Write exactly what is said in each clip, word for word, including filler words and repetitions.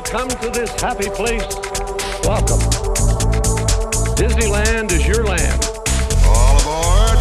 come to this happy place, welcome. Disneyland is your land. All aboard.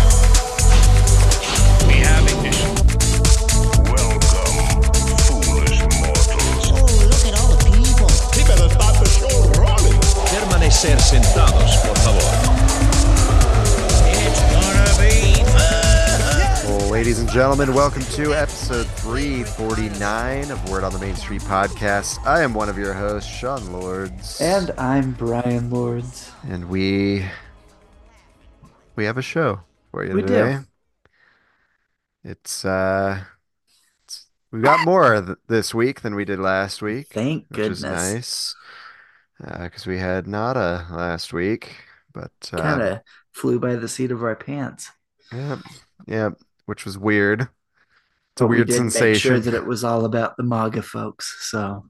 We have ignition. Welcome, foolish mortals. Oh, look at all the people. He better start the show rolling. Permanecer sentados, por favor. It's gonna be fun. Well, ladies and gentlemen, welcome to episode three forty-nine of Word on the Main Street podcast. I am one of your hosts, Sean Lords. And I'm Brian Lords. And we we have a show for you We today. do. It's uh it's, we got more th- this week than we did last week, Thank which is goodness. nice. Uh, because we had Nada last week, but uh, Kind of flew by the seat of our pants. yeah, yeah, which was weird. It's But a we weird did make sensation. sure that it was all about the MAGA folks. So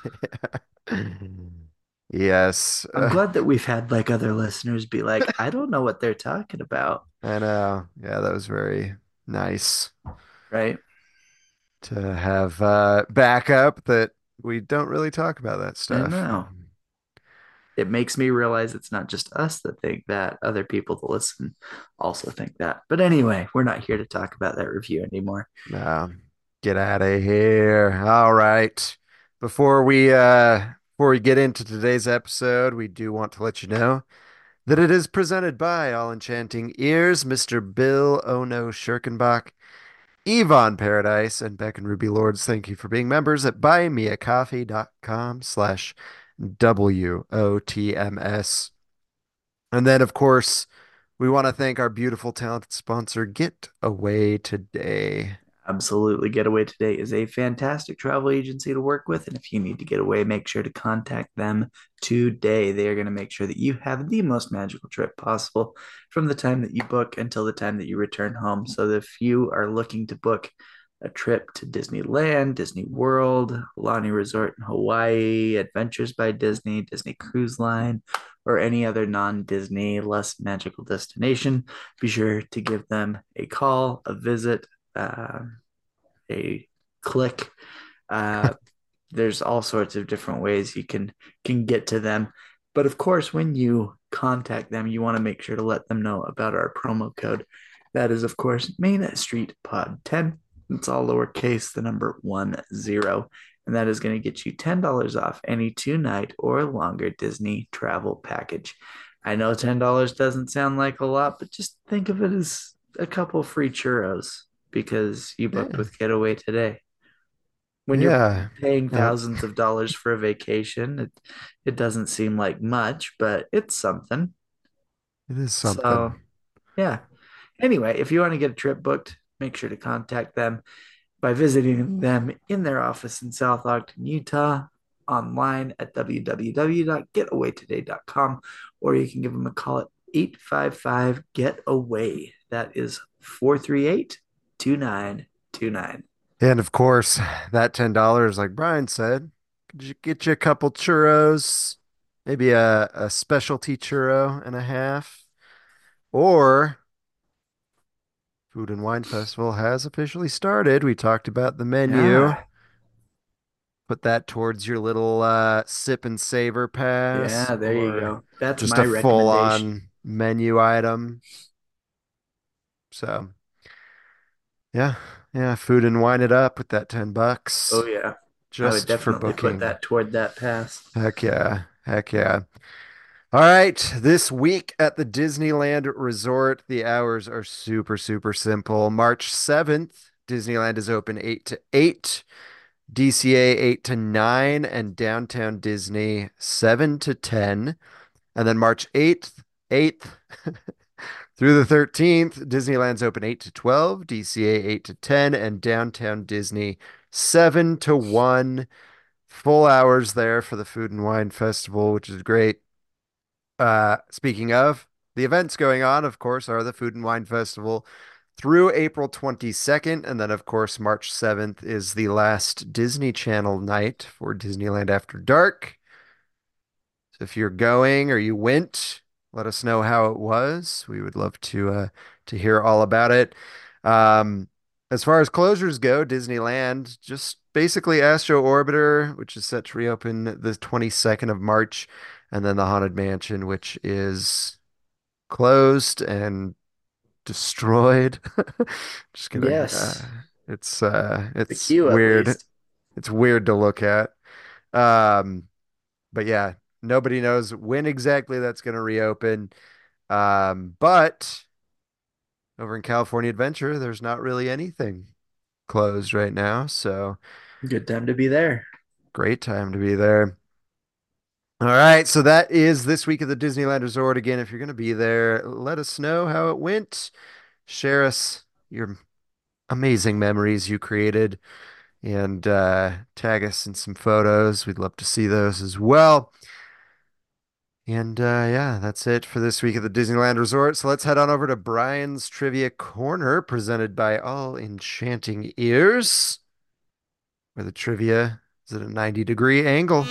Yes, I'm uh, glad that we've had like other listeners be like, I don't know what they're talking about. I know. Yeah, that was very nice Right? to have uh, backup that we don't really talk about that I stuff. know. It makes me realize it's not just us that think that, other people that listen also think that. But anyway, we're not here to talk about that review anymore. No, get out of here. All right. Before we uh before we get into today's episode, we do want to let you know that it is presented by All Enchanting Ears, Mister Bill Ono Schirkenbach, Yvonne Paradise, and Beck and Ruby Lords. Thank you for being members at buymeacoffee.com slash W O T M S. And then, of course, we want to thank our beautiful, talented sponsor, Get Away Today. Absolutely. Getaway Today is a fantastic travel agency to work with. And if you need to get away, make sure to contact them today. They are going to make sure that you have the most magical trip possible from the time that you book until the time that you return home. So if you are looking to book a trip to Disneyland, Disney World, Lani Resort in Hawaii, Adventures by Disney, Disney Cruise Line, or any other non-Disney, less magical destination, be sure to give them a call, a visit, uh, a click. Uh, there's all sorts of different ways you can can get to them. But of course, when you contact them, you want to make sure to let them know about our promo code. That is, of course, Main Street Pod ten. It's all lowercase, the number one zero. And that is going to get you ten dollars off any two night or longer Disney travel package. I know ten dollars doesn't sound like a lot, but just think of it as a couple free churros because you booked Yeah. with Getaway Today. When you're Yeah. paying Yeah. thousands of dollars for a vacation, it, it doesn't seem like much, but it's something. It is something. So, yeah. Anyway, if you want to get a trip booked, make sure to contact them by visiting them in their office in South Ogden, Utah, online at w w w dot getaway today dot com, or you can give them a call at eight five five get away. That is four three eight, two nine two nine. And of course, that ten dollars, like Brian said, could you get you a couple churros, maybe a, a specialty churro and a half, or Food and Wine Festival has officially started. We talked about the menu. Yeah. Put that towards your little uh, sip and savor pass. Yeah, there you or go. That's Just my a recommendation. full-on menu item. So, yeah, yeah, food and wine it up with that ten bucks. Oh, yeah. I would Just for definitely booking. put that toward that pass. Heck yeah. Heck yeah. All right. This week at the Disneyland Resort, the hours are super, super simple. March seventh, Disneyland is open eight to eight, D C A eight to nine, and Downtown Disney seven to ten. And then March eighth, eighth through the thirteenth, Disneyland's open eight to twelve, D C A eight to ten, and Downtown Disney seven to one. Full hours there for the Food and Wine Festival, which is great. Uh, speaking of, the events going on, of course, are the Food and Wine Festival through April twenty-second. And then, of course, March seventh is the last Disney Channel night for Disneyland After Dark. So if you're going or you went, let us know how it was. We would love to uh, to hear all about it. Um, as far as closures go, Disneyland just basically Astro Orbiter, which is set to reopen the twenty-second of March, and then the Haunted Mansion, which is closed and destroyed. Just kidding. Uh, Yes, it's uh the it's queue at weird. least. It's weird to look at. Um, but yeah, nobody knows when exactly that's going to reopen. Um, but over in California Adventure, there's not really anything closed right now, so Good time to be there. great time to be there. All right, so that is this week at the Disneyland Resort. Again, if you're going to be there, let us know how it went. Share us your amazing memories you created and uh, tag us in some photos. We'd love to see those as well. And uh, yeah, that's it for this week at the Disneyland Resort. So let's head on over to Brian's Trivia Corner, presented by All Enchanting Ears, where the trivia is at a ninety degree angle.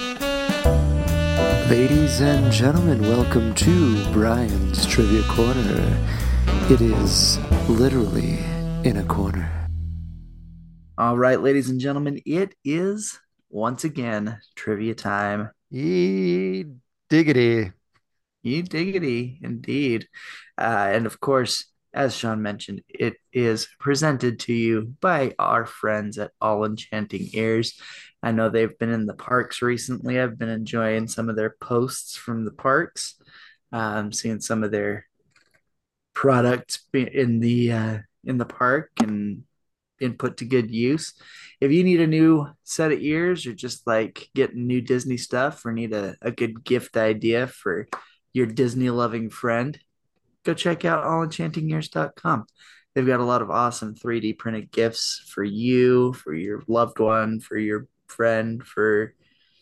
Ladies and gentlemen, welcome to Brian's Trivia Corner. It is literally in a corner. All right, ladies and gentlemen, it is once again trivia time. E diggity. You diggity, indeed. Uh, and of course, as Sean mentioned, it is presented to you by our friends at All Enchanting Ears. I know they've been in the parks recently. I've been enjoying some of their posts from the parks, um, seeing some of their products be- in the uh, in the park and been put to good use. If you need a new set of ears or just like getting new Disney stuff or need a, a good gift idea for your Disney loving friend, go check out all enchanting ears dot com. They've got a lot of awesome three D printed gifts for you, for your loved one, for your friend, for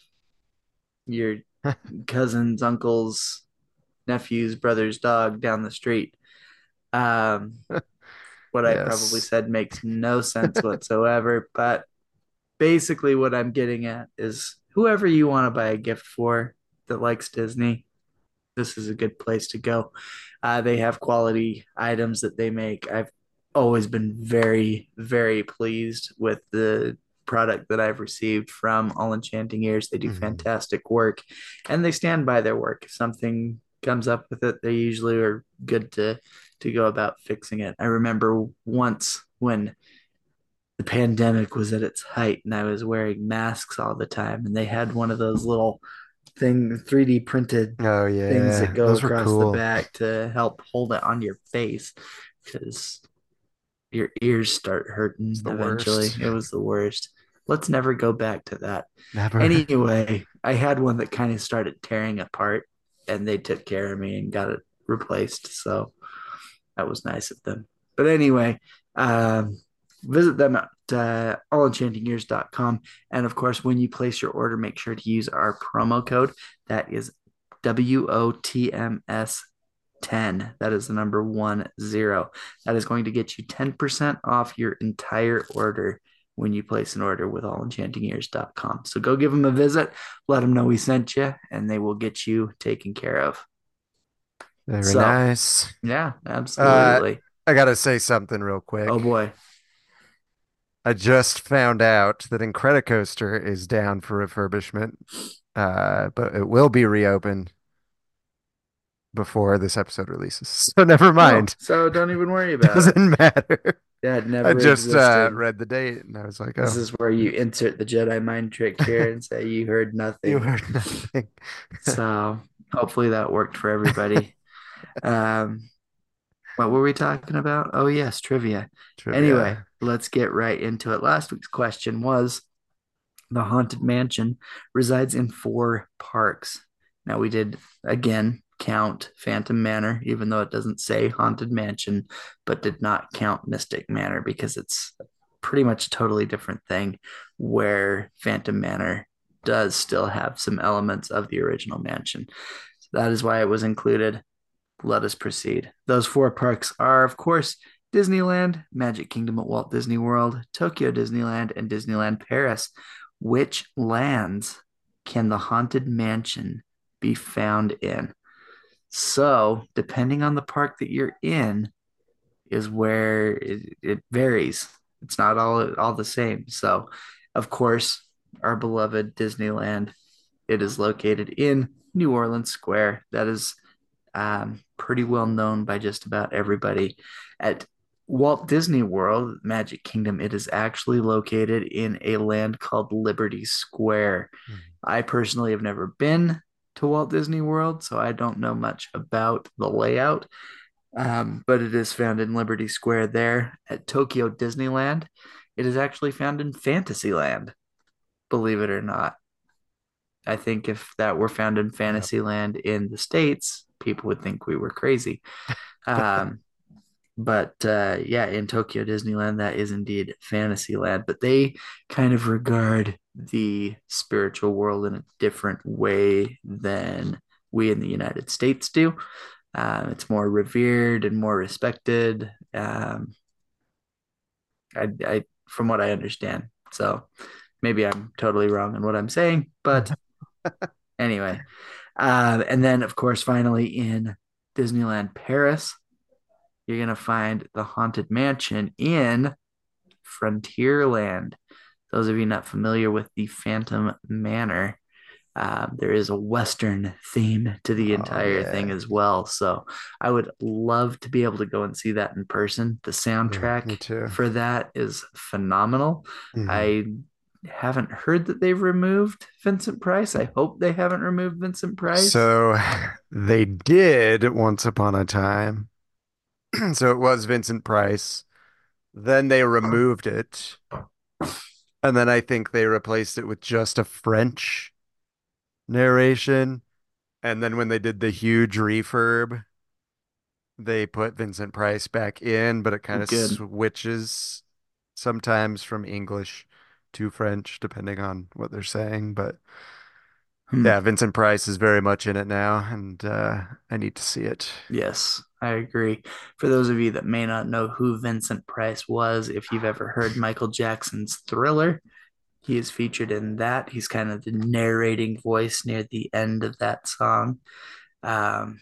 your cousins, uncles, nephews, brothers, dog down the street. Um, what I probably Yes. said makes no sense whatsoever, but basically what I'm getting at is whoever you want to buy a gift for that likes Disney, this is a good place to go. Uh, they have quality items that they make. I've always been very, very pleased with the product that I've received from All Enchanting Ears. They do Mhm. fantastic work and they stand by their work. If something comes up with it, they usually are good to to go about fixing it. I remember once when the pandemic was at its height and I was wearing masks all the time and they had one of those little thing three D printed Oh things that yeah, go those were across the cool. back to help hold it on your face because your ears start It's hurting the eventually. worst. It was the worst. Let's never go back to that. Never. Anyway, I had one that kind of started tearing apart and they took care of me and got it replaced. So that was nice of them. But anyway, um, visit them at uh, all enchanting ears dot com. And of course, when you place your order, make sure to use our promo code. That is W O T M S ten. That is the number one zero. That is going to get you ten percent off your entire order when you place an order with all enchanting ears dot com. So go give them a visit, let them know we sent you, and they will get you taken care of. Very So, nice. yeah, Uh, absolutely. I gotta say something real Oh quick. boy. I just found out that Incredicoaster is down for refurbishment, uh, but it will be reopened before this episode releases. So never Oh, mind. so don't even worry about it. Doesn't matter. That I never just uh, existed. read the date and I was like, This oh, is where you insert the Jedi mind trick here and say you heard you nothing. heard nothing. So hopefully that worked for everybody. Um, what were we talking about? Oh, yes, trivia. Anyway, Trivia. let's get right into it. Last week's question was the Haunted Mansion resides in four parks. Now, we did again count Phantom Manor, even though it doesn't say Haunted Mansion, but did not count Mystic Manor because it's pretty much a totally different thing where Phantom Manor does still have some elements of the original mansion. So that is why it was included. Let us proceed. Those four parks are, of course, Disneyland, Magic Kingdom at Walt Disney World, Tokyo Disneyland, and Disneyland Paris. Which lands can the Haunted Mansion be found in? So, depending on the park that you're in, is where it, it varies. It's not all all the same. So, of course, our beloved Disneyland, it is located in New Orleans Square. That is um, pretty well known by just about everybody. At Walt Disney World, Magic Kingdom, it is actually located in a land called Liberty Square. Mhm. I personally have never been to Walt Disney World, so I don't know much about the layout. Um, but it is found in Liberty Square there. At Tokyo Disneyland, it is actually found in Fantasyland, believe it or not. I think if that were found in Yep. Fantasyland in the States, people would think we were crazy. Um, but uh, yeah, in Tokyo Disneyland, that is indeed Fantasyland. But they kind of regard the spiritual world in a different way than we in the United States do. Um, it's more revered and more respected. Um, I, I, from what I understand. So maybe I'm totally wrong in what I'm saying, but anyway. Uh, and then, of course, finally in Disneyland Paris, you're going to find the Haunted Mansion in Frontierland. Those of you not familiar with the Phantom Manor, uh, there is a Western theme to the Oh entire thing yeah. as well. So I would love to be able to go and see that in person. The Yeah, soundtrack me too. for that is phenomenal. Mhm. I haven't heard that they've removed Vincent Price. I hope they haven't removed Vincent Price. So they did once upon a time. So it was Vincent Price. Then they removed it. And then I think they replaced it with just a French narration. And then when they did the huge refurb, they put Vincent Price back in, but it kind of Good. switches sometimes from English to French, depending on what they're saying. But Hmm. yeah, Vincent Price is very much in it now, and uh, I need to see it. Yes, I agree. For those of you that may not know who Vincent Price was, if you've ever heard Michael Jackson's Thriller, he is featured in that. He's kind of the narrating voice near the end of that song. Um,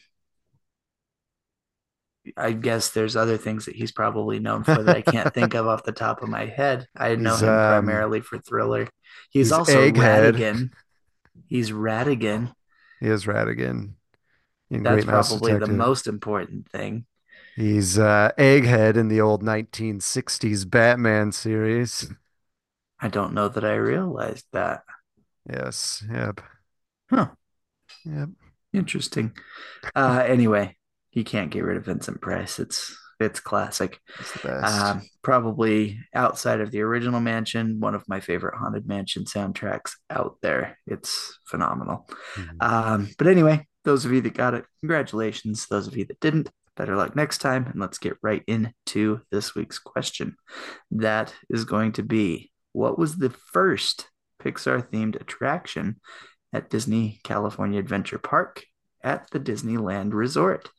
I guess there's other things that he's probably known for that I can't think of off the top of my head. I know He's him um primarily for Thriller. He's he's also Egghead. Radigan. He's Radigan. He is Ratigan in That's Great Mouse probably the Detective. most important thing. He's uh, Egghead in the old nineteen sixties Batman series. I don't know that I realized that. Yes. Yep. Huh. Yep. Interesting. Uh, anyway, you can't get rid of Vincent Price. It's it's classic. He's the best. Um, probably outside of the original Mansion, one of my favorite Haunted Mansion soundtracks out there. It's phenomenal. Mhm. Um, but anyway, those of you that got it, congratulations. Those of you that didn't, better luck next time. And let's get right into this week's question. That is going to be, what was the first Pixar themed attraction at Disney California Adventure Park at the Disneyland Resort?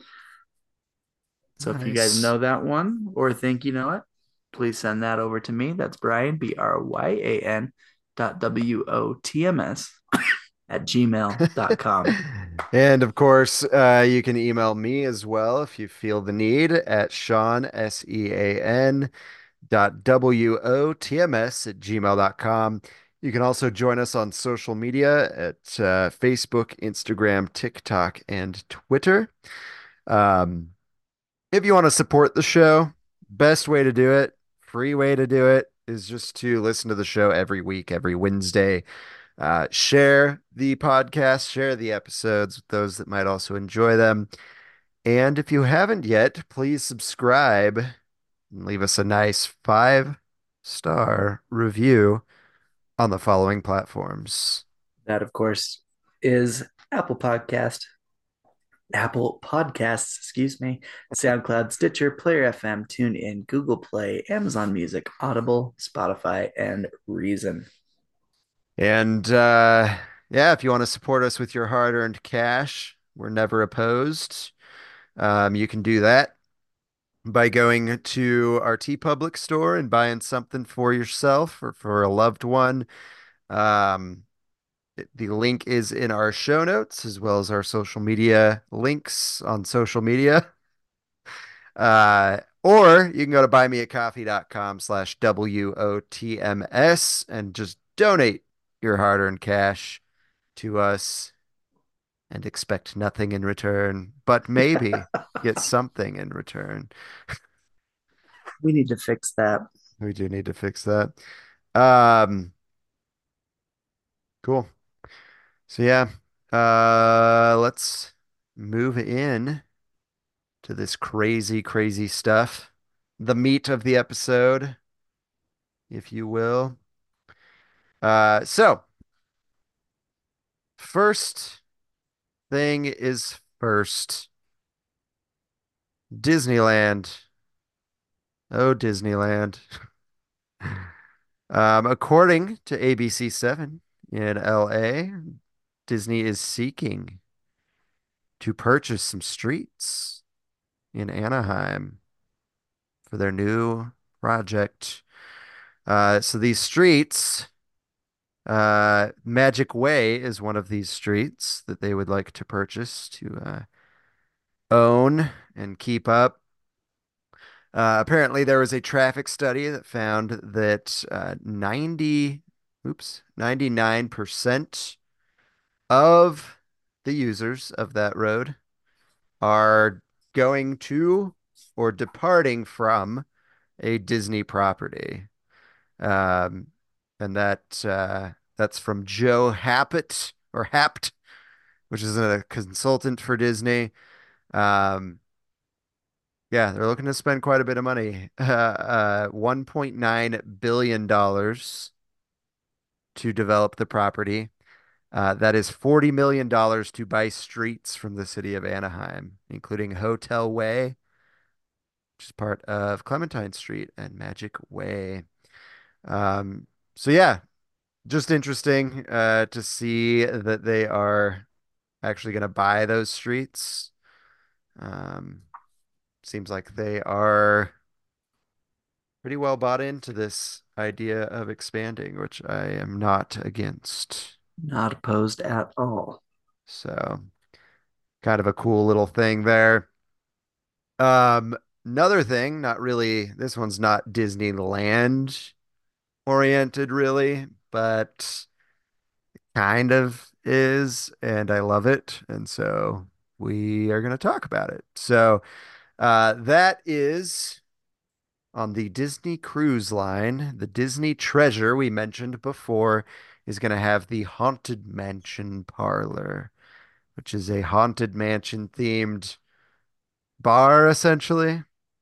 So if you guys Nice. know that one or think you know it, please send that over to me. That's Brian, B R Y A N dot W O T M S at gmail dot com. And of course, uh, you can email me as well if you feel the need at Sean, S E A N dot W O T M S at gmail dot com. You can also join us on social media at uh, Facebook, Instagram, TikTok, and Twitter. Um, if you want to support the show, best way to do it, free way to do it, is just to listen to the show every week, every Wednesday. Uh, share the podcast, share the episodes with those that might also enjoy them. And if you haven't yet, please subscribe and leave us a nice five star review on the following platforms. That, of course, is Apple Podcast, Apple Podcasts, excuse me, SoundCloud, Stitcher, Player F M, TuneIn, Google Play, Amazon Music, Audible, Spotify, and Reason. And uh, yeah, if you want to support us with your hard-earned cash, we're never opposed. Um, you can do that by going to our TeePublic store and buying something for yourself or for a loved one. Um, it- the link is in our show notes as well as our social media links on social media. Uh, Or you can go to buymeacoffee.com slash W O T M S and just donate your hard-earned cash to us and expect nothing in return, but maybe get something in return. We need to fix that. We do need to fix that. Um, cool. So yeah, uh, let's move in to this crazy, crazy stuff. The meat of the episode, if you will. Uh, so first thing is first. Disneyland. Oh, Disneyland. Um, according to A B C seven in L A, Disney is seeking to purchase some streets in Anaheim for their new project. Uh, so these streets, uh, Magic Way is one of these streets that they would like to purchase to uh, own and keep up. Uh, apparently, there was a traffic study that found that uh, ninety, oops, ninety-nine percent of the users of that road are going to or departing from a Disney property. Um, and that uh, that's from Joe Happett or Hapt, which is a consultant for Disney. Um, yeah, they're looking to spend quite a bit of money, uh, uh, one point nine billion dollars to develop the property. Uh, that is forty million dollars to buy streets from the city of Anaheim, including Hotel Way, which is part of Clementine Street and Magic Way. Um, so yeah, just interesting uh, to see that they are actually going to buy those streets. Um, seems like they are pretty well bought into this idea of expanding, which I am not against. Not opposed at all. So kind of a cool little thing there. Um, another thing, not really, this one's not Disneyland oriented really, but kind of is, and I love it. And so we are going to talk about it. So uh, that is on the Disney Cruise Line. The Disney Treasure we mentioned before is going to have the Haunted Mansion Parlor, which is a Haunted Mansion themed bar essentially.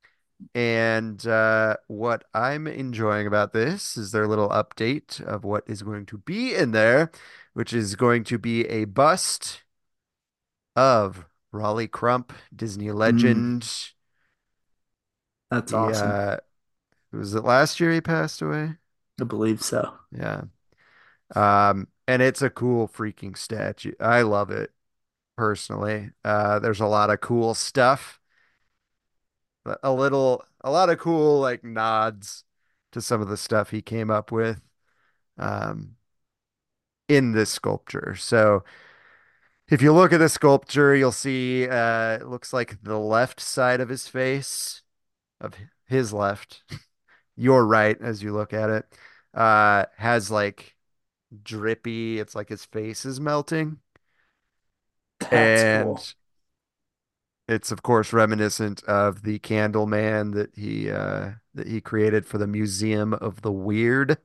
And uh, what I'm enjoying about this is their little update of what is going to be in there, which is going to be a bust of Raleigh Crump, Disney Mm, legend. that's He awesome. uh was it last year he passed away? I believe so. Yeah. Um, and it's a cool freaking statue. I love it personally. Uh, there's a lot of cool stuff, but a little, a lot of cool like nods to some of the stuff he came up with um, in this sculpture. So if you look at the sculpture, you'll see uh, it looks like the left side of his face, of his left, your right as you look at it, uh, has like drippy. It's like his face is melting. That's cool. And it's of course reminiscent of the candle man that he uh that he created for the Museum of the Weird.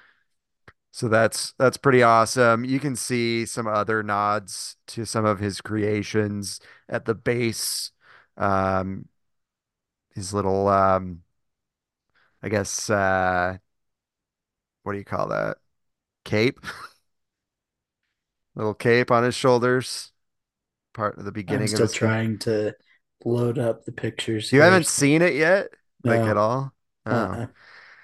So that's that's pretty awesome. You can see some other nods to some of his creations at the base. Um his little um I guess uh what do you call that? Cape? Little cape on his shoulders, part of the I'm beginning of still his cape. trying to load up the pictures You here. haven't seen it yet, like at No. all? Oh. Uh-uh.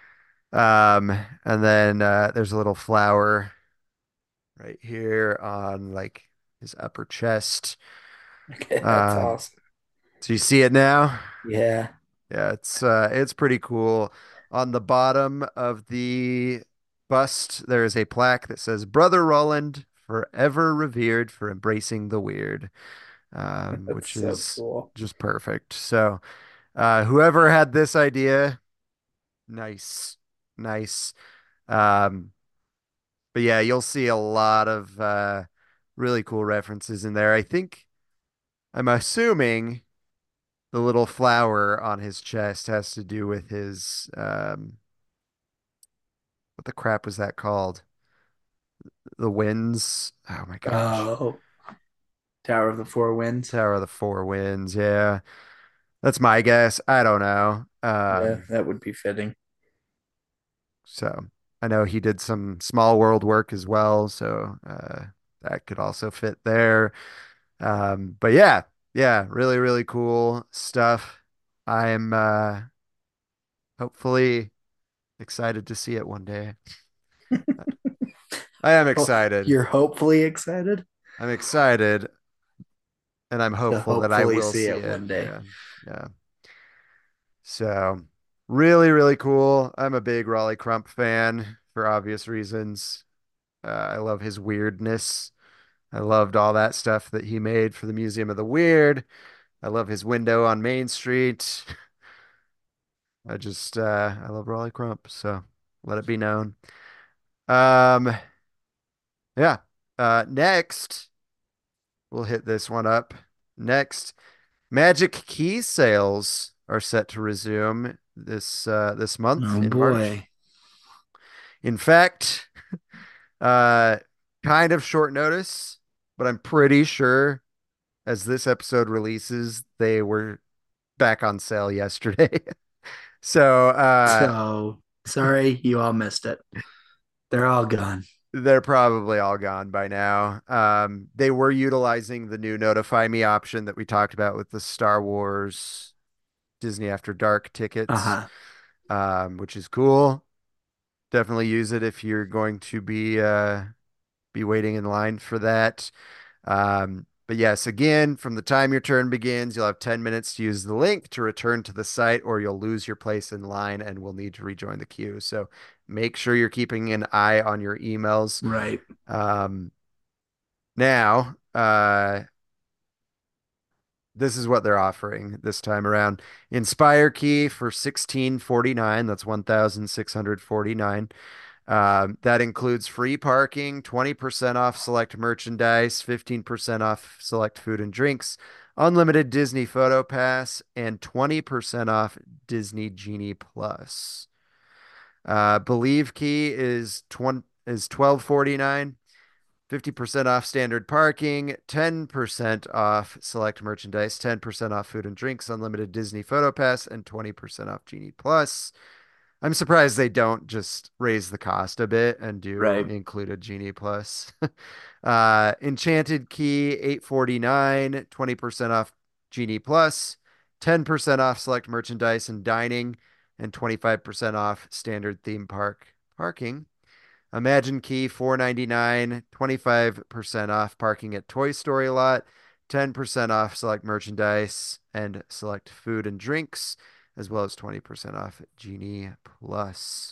Um, and then uh, there's a little flower right here on like his upper chest. Okay, that's Um, awesome. so you see it now? Yeah. Yeah, it's uh, it's pretty cool. On the bottom of the bust, there is a plaque that says "Brother Roland, forever revered for embracing the weird," um, That's which so is cool. just perfect. So. Uh, whoever had this idea, nice, nice. Um, but yeah, you'll see a lot of uh, really cool references in there. I think I'm assuming the little flower on his chest has to do with his um, what the crap was that called? The winds. Oh my gosh. Oh, Tower of the Four Winds. Tower of the Four Winds. Yeah. That's my guess. I don't know. Yeah, Um, that would be fitting. so I know he did some small world work as well, so uh, that could also fit there. Um, but yeah, yeah, really, really cool stuff. I'm uh, hopefully excited to see it one day. I am Oh, excited. you're hopefully excited I'm excited, and I'm to hopeful that I hopefully will see see it it. one day. Yeah, yeah. So really, really cool. I'm a big Raleigh Crump fan for obvious reasons. Uh, I love his weirdness. I loved all that stuff that he made for the Museum of the Weird. I love his window on Main Street. I just uh I love Raleigh Crump, so let it be known. Um yeah. Uh next, we'll hit this one up. Next, Magic Key sales are set to resume this uh this month Oh in March. boy. In fact, uh kind of short notice, but I'm pretty sure as this episode releases, they were back on sale yesterday. So uh So sorry, you all missed it. They're all gone. they're probably all gone by now. Um, they were utilizing the new Notify Me option that we talked about with the Star Wars Disney After Dark tickets, Uh-huh. um, which is cool. Definitely use it if you're going to be uh, be waiting in line for that. Um, but yes, again, from the time your turn begins, you'll have ten minutes to use the link to return to the site, or you'll lose your place in line and will need to rejoin the queue. So make sure you're keeping an eye on your emails. Right. Um, now, uh, this is what they're offering this time around. Inspire key for sixteen forty-nine. That's one thousand six hundred forty-nine. Um, that includes free parking, twenty percent off select merchandise, fifteen percent off select food and drinks, unlimited Disney Photo Pass, and twenty percent off Disney Genie Plus. Uh, Believe Key is twenty is twelve forty-nine, fifty percent off standard parking, ten percent off select merchandise, ten percent off food and drinks, unlimited Disney Photo Pass, and twenty percent off Genie Plus. I'm surprised they don't just raise the cost a bit and do Right. include a Genie Plus. uh, Enchanted Key, eight forty-nine, twenty percent off Genie Plus, ten percent off select merchandise and dining, and twenty-five percent off standard theme park parking. Imagine Key, four ninety-nine, twenty-five percent off parking at Toy Story Lot, ten percent off select merchandise and select food and drinks, as well as twenty percent off Genie Plus.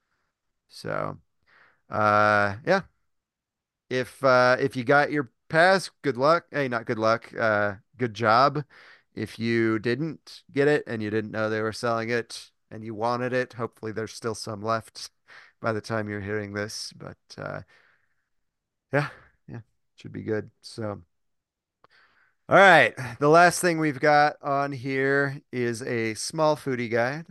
So, uh, yeah, if uh, if you got your pass, good luck. Hey, not good luck. Uh, good job. If you didn't get it and you didn't know they were selling it and you wanted it, hopefully there's still some left by the time you're hearing this. But uh, yeah, yeah, should be good. So, all right, the last thing we've got on here is a small foodie guide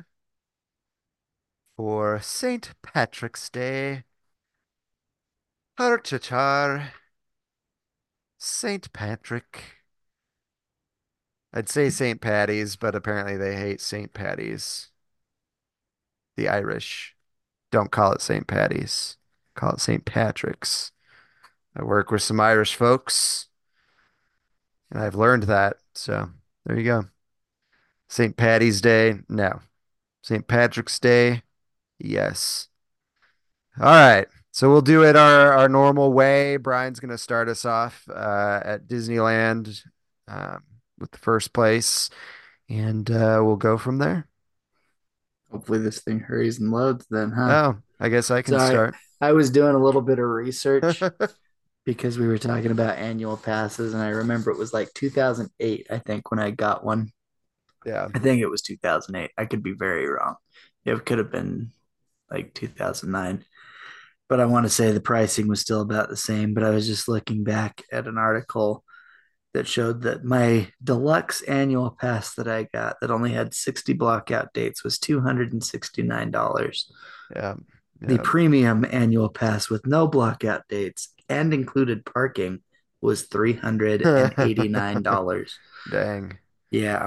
for Saint Patrick's Day. Har char Saint Patrick. I'd say Saint Patty's, but apparently they hate Saint Patty's. The Irish don't call it Saint Patty's, call it Saint Patrick's. I work with some Irish folks, and I've learned that. So there you go. Saint Patty's Day, no. Saint Patrick's Day, yes. All right. So we'll do it our, our normal way. Brian's going to start us off uh, at Disneyland um, with the first place, and uh, we'll go from there. Hopefully this thing hurries and loads then, huh? Oh, I guess I can Sorry. start. I was doing a little bit of research because we were talking about annual passes, and I remember it was like two thousand eight, I think, when I got one. Yeah. I think it was two thousand eight. I could be very wrong. It could have been like two thousand nine. But I want to say the pricing was still about the same. But I was just looking back at an article that showed that my deluxe annual pass that I got that only had sixty blockout dates was two hundred sixty-nine dollars. Yeah. The Yeah. premium annual pass with no blockout dates and included parking was three hundred eighty-nine dollars. Dang. Yeah,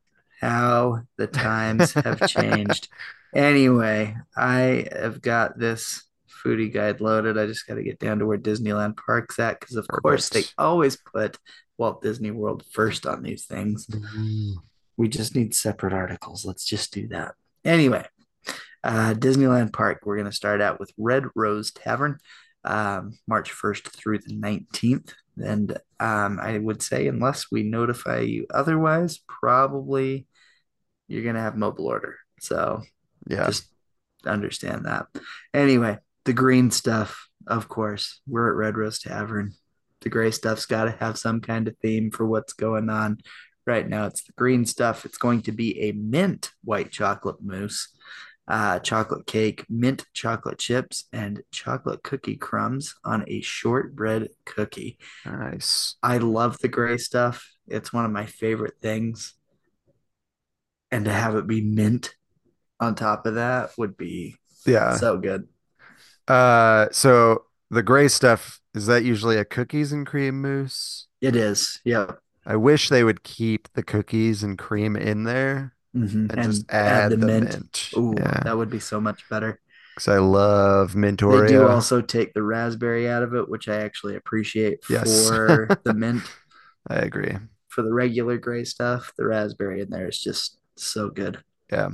how the times have changed. Anyway, I have got this foodie guide loaded. I just got to get down to where Disneyland Park's at because, of course, they Perfect. always put Walt Disney World first on these things. We just need separate articles. Let's just do that. Anyway, uh, Disneyland Park, we're going to start out with Red Rose Tavern, um, March first through the nineteenth. And um, I would say, unless we notify you otherwise, probably you're going to have mobile order. So Yeah. just understand that. Anyway, the green stuff, of course, we're at Red Rose Tavern. The gray stuff's got to have some kind of theme for what's going on. Right now, it's the green stuff. It's going to be a mint white chocolate mousse, uh, chocolate cake, mint chocolate chips, and chocolate cookie crumbs on a shortbread cookie. Nice. I love the gray stuff. It's one of my favorite things. And to have it be mint on top of that would be Yeah. so good. Uh, so the gray stuff, is that usually a cookies and cream mousse? It is. Yep. I wish they would keep the cookies and cream in there hmm and And just add the add the mint. mint. Ooh, Yeah. that would be so much better. Because I love mint They do Oreo. also take the raspberry out of it, which I actually appreciate Yes. for the mint. I agree. For the regular gray stuff, the raspberry in there is just so good. Yeah.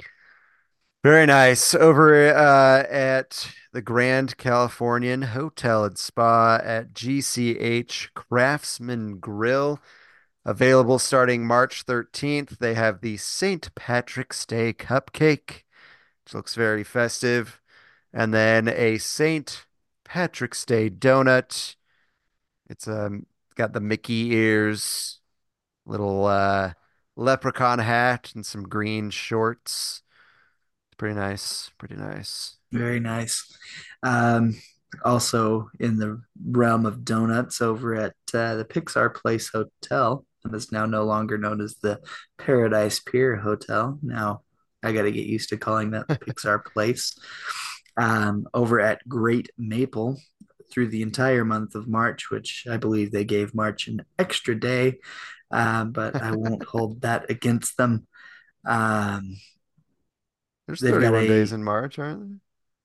Very nice. Over uh, at the Grand Californian Hotel and Spa at G C H Craftsman Grill, available starting March thirteenth. They have the Saint Patrick's Day cupcake, which looks very festive, and then a Saint Patrick's Day donut. It's um got the Mickey ears, little uh, leprechaun hat, and some green shorts. Pretty nice. Pretty nice. Very nice. Um, also in the realm of donuts over at uh, the Pixar Place Hotel, and is now no longer known as the Paradise Pier Hotel. Now I got to get used to calling that the Pixar Place. Um, over at Great Maple through the entire month of March, which I believe they gave March an extra day, um, but I won't hold that against them. Um, There's they've got thirty-one days a in March, aren't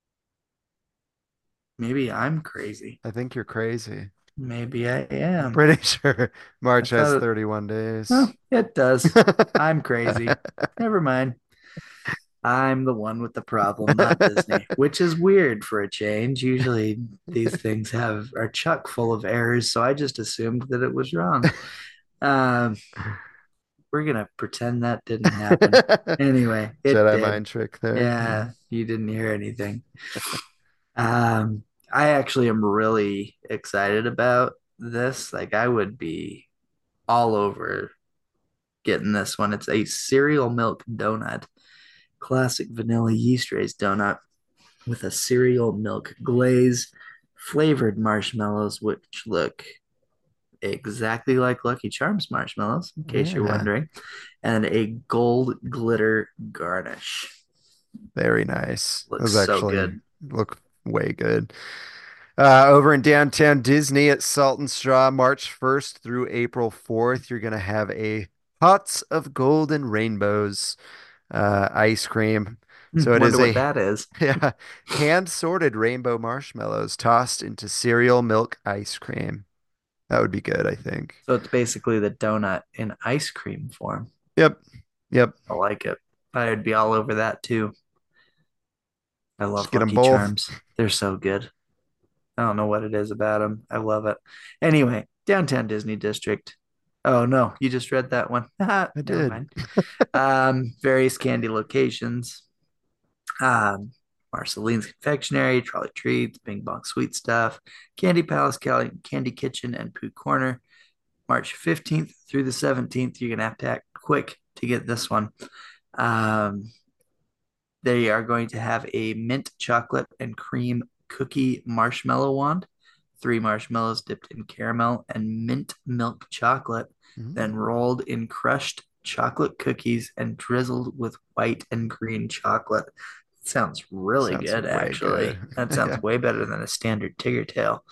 maybe I'm crazy. there? I think you're crazy. Maybe I am. Pretty sure March I has thought it- thirty-one days. Well, it does. I'm crazy. Never mind. I'm the one with the problem, not Disney, which is weird for a change. Usually these things have are chock full of errors, so I just assumed that it was wrong. Um, we're gonna pretend that didn't happen. Anyway, it Jedi did. mind trick there. Yeah, you didn't hear anything. Um, I actually am really excited about this. Like, I would be all over getting this one. It's a cereal milk donut, classic vanilla yeast raised donut with a cereal milk glaze, flavored marshmallows, which look exactly like Lucky Charms marshmallows, in case you're Yeah. wondering, and a gold glitter garnish. Very nice. Looks Those so actually good. look way good. Uh, over in downtown Disney at Salt and Straw, March first through April fourth, you're going to have a Pots of Golden Rainbows uh, ice cream. So it Wonder is what a that is. yeah, hand-sorted rainbow marshmallows tossed into cereal milk ice cream. That would be good, I think. So it's basically the donut in ice cream form. Yep. Yep. I like it. I would be all over that too. I love Just get 'em Lucky both. Charms. They're so good. I don't know what it is about them. I love it. Anyway, downtown Disney District. Oh no, you just read that one. Never did. mind. Um, various candy locations. Um, Marceline's Confectionery, Trolley Treats, Bing Bong Sweet Stuff, Candy Palace, Cali- Candy Kitchen, and Pooh Corner. March fifteenth through the seventeenth, you're going to have to act quick to get this one. Um, they are going to have a mint chocolate and cream cookie marshmallow wand, three marshmallows dipped in caramel and mint milk chocolate, then Mm, rolled in crushed chocolate cookies and drizzled with white and green chocolate. Sounds really sounds good, way good. actually. That Yeah. sounds way better than a standard Tigger tail.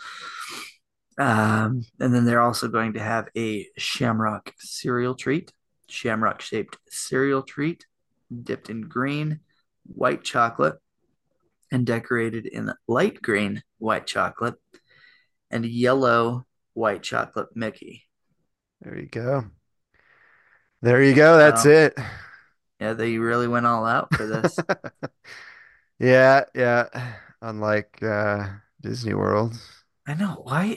Um, and then they're also going to have a shamrock cereal treat, shamrock shaped cereal treat dipped in green, white chocolate, and decorated in light green white chocolate and yellow white chocolate Mickey. There you go. There you go. That's So, it. yeah, they really went all out for this. Yeah, yeah. Unlike uh Disney World. I know. Why?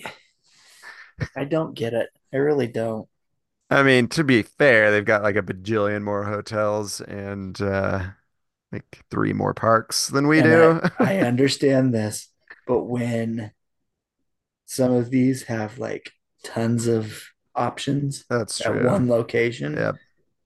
I don't get it. I really don't. I mean, to be fair, they've got like a bajillion more hotels and uh like three more parks than we And I do. I understand this, but when some of these have like tons of options That's at true. one location, Yep.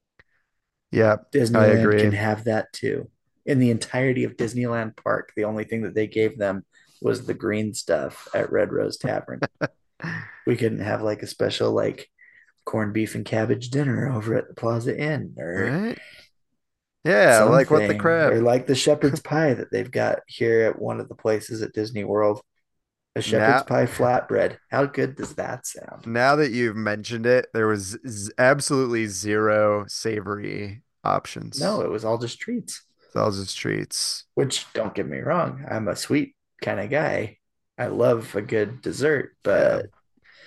Yep. I Disneyland agree. can have that too. In the entirety of Disneyland Park, the only thing that they gave them was the green stuff at Red Rose Tavern. We couldn't have like a special like corned beef and cabbage dinner over at the Plaza Inn or Right? Yeah, like what the something, or crap. like the shepherd's pie that they've got here at one of the places at Disney World. A shepherd's Now pie flatbread. How good does that sound? now that you've mentioned it, there was z absolutely zero savory No, options. it was all just treats. It's all just treats. Which, don't get me wrong, I'm a sweet kind of guy. I love a good dessert, Yeah. but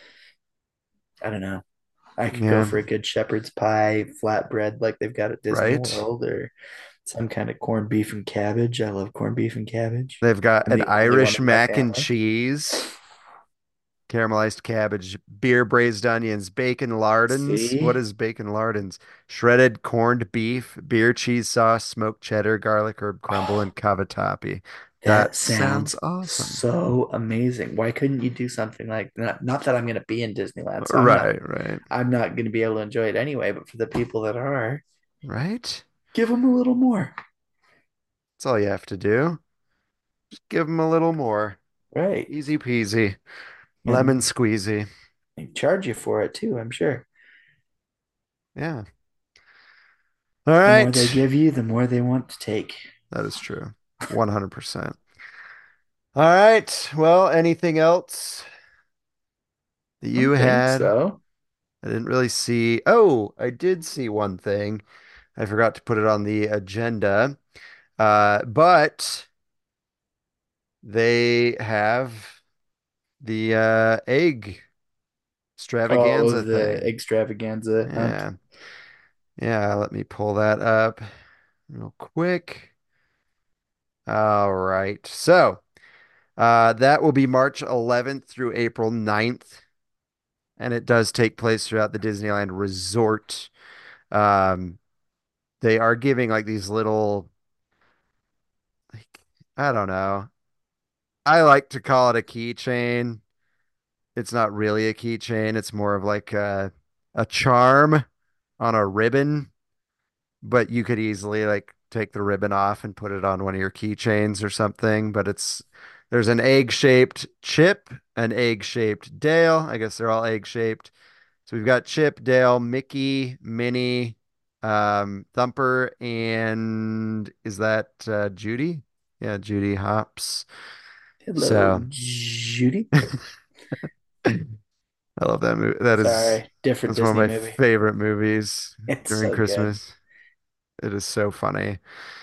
I don't know. I could go Yeah. for a good shepherd's pie flatbread like they've got at Disney Right? World or some kind of corned beef and cabbage. I love corned beef and cabbage. They've got I'm an the only one Irish in my mac and family. cheese, caramelized cabbage, beer braised onions, bacon lardons. What See, is bacon lardons? Shredded corned beef, beer cheese sauce, smoked cheddar, garlic herb crumble, oh, and cavatappi. that That sounds sounds awesome. so amazing. Why couldn't you do something like that? Not that I'm going to be in Disneyland, so I'm not Right, right, I'm not going to be able to enjoy it anyway, but for the people that are, right. give them a little more. That's all you have to do. Just give them a little more. Right. Easy peasy. Lemon And squeezy. they charge you for it too, I'm sure. Yeah. All The more they right. give you, the more they want to take. That is true. one hundred percent. All right. Well, anything else that I you don't think had? so. I didn't really see. Oh, I did see one thing. I forgot to put it on the agenda. Uh, but they have the uh, egg Oh, extravaganza the thing. extravaganza hunt. Yeah. Yeah. Let me pull that up real quick. All right. So, uh, that will be March eleventh through April ninth, and it does take place throughout the Disneyland Resort. Um, they are giving like these little, like, I don't know. I like to call it a keychain. It's not really a keychain. It's more of like a a charm on a ribbon, but you could easily like take the ribbon off and put it on one of your keychains or something. But it's there's an egg-shaped Chip, an egg-shaped Dale. I guess they're all egg-shaped. So we've got Chip, Dale, Mickey, Minnie, um, Thumper, and is that uh, Judy? Yeah, Judy Hopps. Hello, So Judy. I love that movie. That is Sorry, different that's one of Disney my movie. favorite movies It's during so good. Christmas. It is so funny.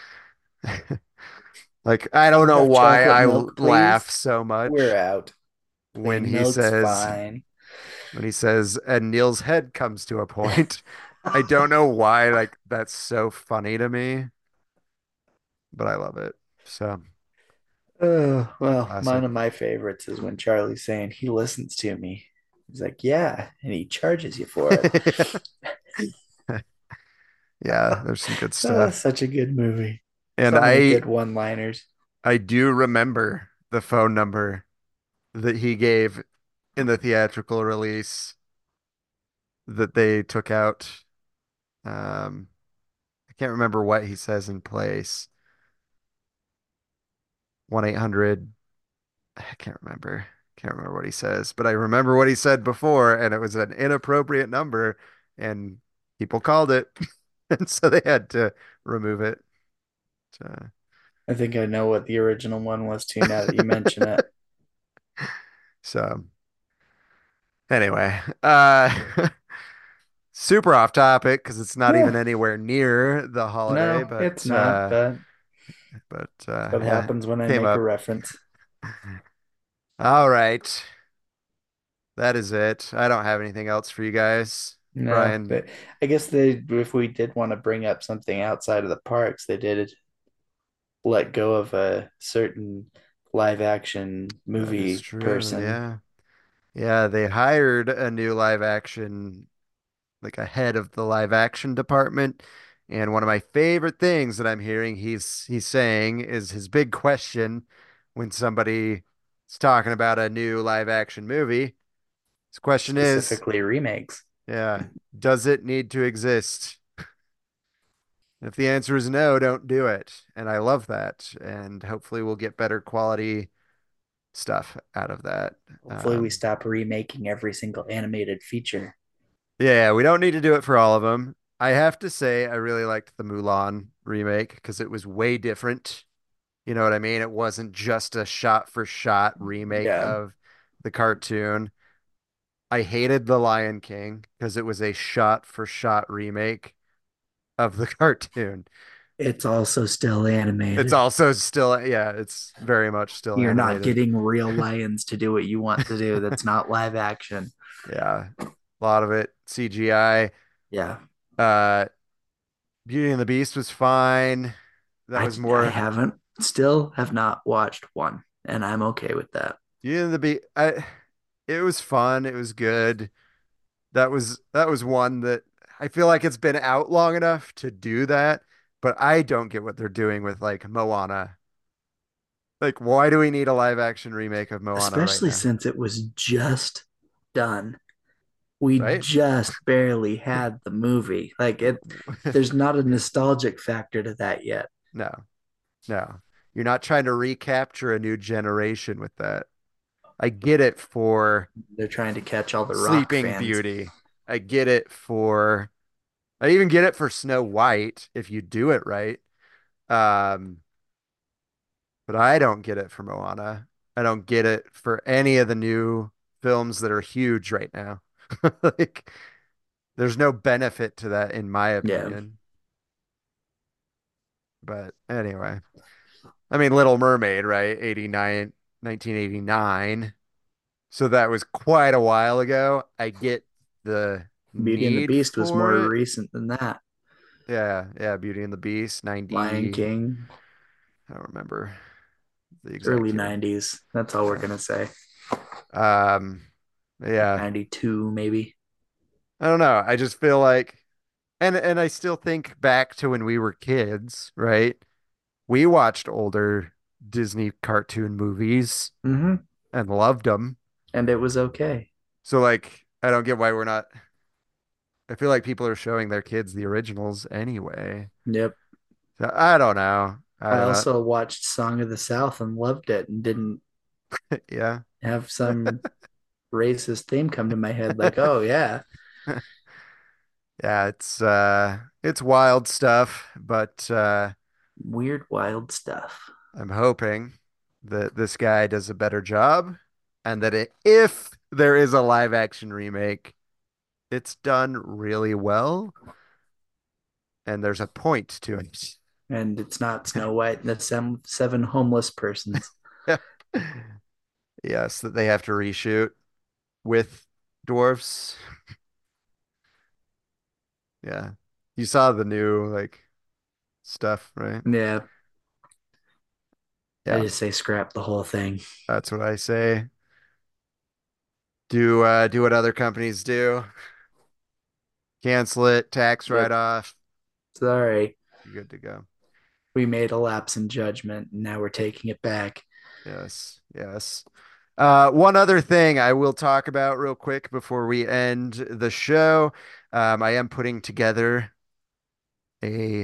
Like I don't know Enough why chocolate I l- milk, laugh please. so We're much out. when Plain he milk's says fine. when he says and Neil's head comes to a point. I don't know why like that's so funny to me, but I love it. So Oh, well, classic. one of my favorites is when Charlie's saying he listens to me. He's like, yeah, and he charges you for it. Yeah, there's some good Oh, stuff. such a good movie. And So many I good one-liners. I do remember the phone number that he gave in the theatrical release that they took out. Um, can't remember what he says in place. one eight hundred. I can't remember. Can't remember what he says, but I remember what he said before, and it was an inappropriate number, and people called it, and so they had to remove it. Uh, I think I know what the original one was too now that you mention it. so anyway, uh, super off topic because it's not even Yeah. anywhere near the holiday, No, it's but not, uh, but but uh, what yeah, happens when I came make a up. reference? All right, that is it. I don't have anything else for you guys, No, Brian. but I guess they, if we did want to bring up something outside of the parks, they did let go of a certain live action That is movie true. person. Yeah. Yeah, they hired a new live action, like a head of the live action department. And one of my favorite things that I'm hearing he's he's saying is his big question when somebody is talking about a new live action movie. His question is, Specifically remakes. yeah, does it need to exist? If the answer is no, don't do it. And I love that. And hopefully we'll get better quality stuff out of that. Hopefully, we Um, stop remaking every single animated feature. Yeah, we don't need to do it for all of them. I have to say, I really liked the Mulan remake because it was way different. You know what I mean? It wasn't just a shot for shot remake Yeah, of the cartoon. I hated The Lion King because it was a shot for shot remake of the cartoon. it's also still It's animated. also still, yeah, it's very much still You're not animated. getting real lions to do what you want to do. That's not live action. Yeah, a lot of it C G I. Yeah, Uh, Beauty and the Beast was fine. That I was I more. haven't still have not watched one, and I'm okay with that. Yeah, the be I it was fun. It was good. That was that was one that I feel like it's been out long enough to do that, but I don't get what they're doing with like Moana. Like, why do we need a live action remake of Moana right Especially now? since it was just done. We Right? just barely had the movie. Like it there's not a nostalgic factor to that yet. No, no. You're not trying to recapture a new generation with that. I get it for They're trying to catch all the rock Sleeping fans. Beauty. I get it for I even get it for Snow White if you do it right. Um, but I don't get it for Moana. I don't get it for any of the new films that are huge right now. Like, there's no benefit to that, in my Yeah. opinion. But anyway, I mean, Little Mermaid, right? eighty-nine, nineteen eighty-nine. So that was quite a while ago. I get the Beauty and the need Beast was for more it. recent than that. Yeah, yeah, Beauty and the Beast, Lion ninety. King, I don't remember the exact early year. nineties. That's all we're going to say. Um, yeah, ninety-two, maybe. I don't know. I just feel like And and I still think back to when we were kids, right? We watched older Disney cartoon movies Mm-hmm. and loved them. And it was okay. So like, I don't get why we're not. I feel like people are showing their kids the originals anyway. Yep. So I don't know. I I don't know. also watched Song of the South and loved it and didn't Yeah. have some racist theme come to my head like, oh, yeah, Yeah, it's uh it's wild stuff, but uh weird, wild stuff. I'm hoping that this guy does a better job and that it, if there is a live action remake, it's done really well and there's a point to it. And it's not Snow White and the seven, seven homeless persons. Yes, that they have to reshoot with dwarfs. Yeah. You saw the new like stuff, right? Yeah, I Yeah, just say scrap the whole thing. that's what I say. Do uh do what other companies do. Cancel it, tax Yep. write-off. Sorry. You're good to go. We made a lapse in judgment and now we're taking it back. Yes, yes. Uh, one other thing I will talk about real quick before we end the show. Um, I am putting together a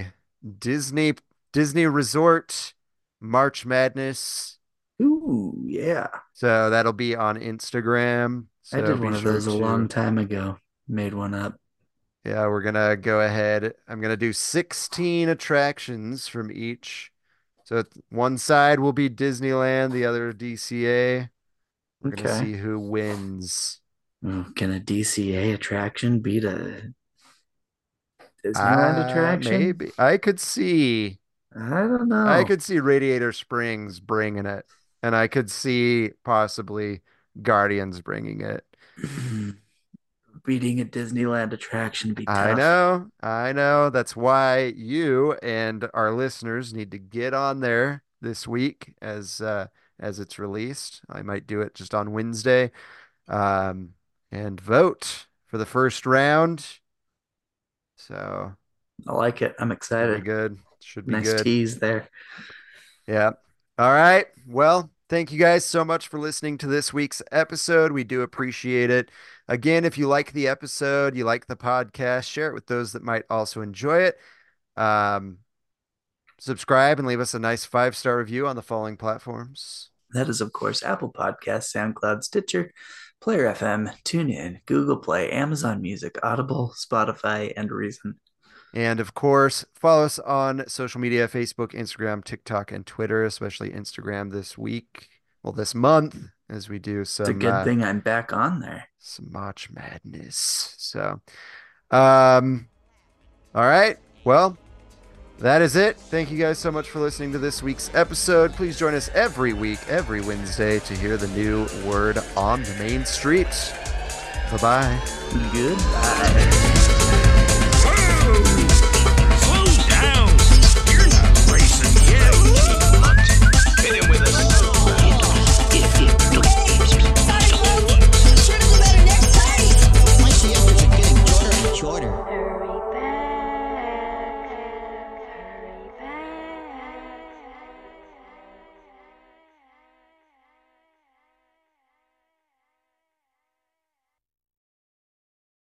Disney Disney Resort March Madness. Ooh, yeah. So that'll be on Instagram. I So did be one of sure those a to, long time ago. Made one up. yeah, we're gonna go ahead. I'm gonna do sixteen attractions from each. So it's- one side will be Disneyland, the other D C A. We're gonna Okay. see who wins. Ooh, can a D C A attraction beat a Disneyland Uh, attraction? maybe I could see I don't I know. could see Radiator Springs bringing it, and I could see possibly Guardians bringing it. Beating a Disneyland attraction would be I tough. know, I know. That's why you and our listeners need to get on there this week as uh as it's released. I might do it just on Wednesday. Um and vote for the first round. So I like it. I'm should be excited. good. Should be Nice good. tease there. Yeah. All right. Well, thank you guys so much for listening to this week's episode. We do appreciate it. Again, if you like the episode, you like the podcast, share it with those that might also enjoy it. Um, subscribe and leave us a nice five star review on the following platforms. That is, of course, Apple Podcasts, SoundCloud, Stitcher, Player F M, TuneIn, Google Play, Amazon Music, Audible, Spotify, and Reason. And of course, follow us on social media, Facebook, Instagram, TikTok, and Twitter, especially Instagram this week. Well, this month, as we do It's a some good uh, thing I'm back on there. some March Madness. So, um, all right. Well, that is it. Thank you guys so much for listening to this week's episode. Please join us every week, every Wednesday, to hear the new word on the main street. Bye bye. Goodbye. Woo!